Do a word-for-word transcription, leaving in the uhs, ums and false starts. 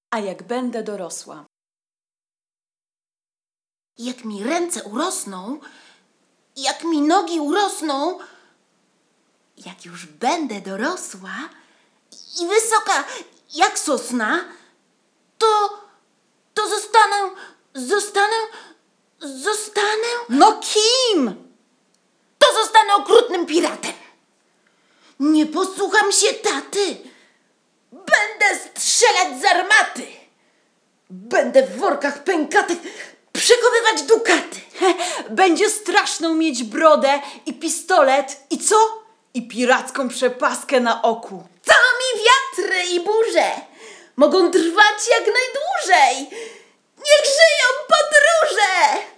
A jak będę dorosła? Jak mi ręce urosną, jak mi nogi urosną, jak już będę dorosła i wysoka jak sosna, to, to zostanę, zostanę, zostanę... No kim? To zostanę okrutnym piratem. Nie posłucham się taty. Będę strzelać z armaty. Będę w workach pękatych przechowywać dukaty. Będzie straszną mieć brodę i pistolet i co? I piracką przepaskę na oku. Całami wiatry i burze mogą trwać jak najdłużej. Niech żyją podróże!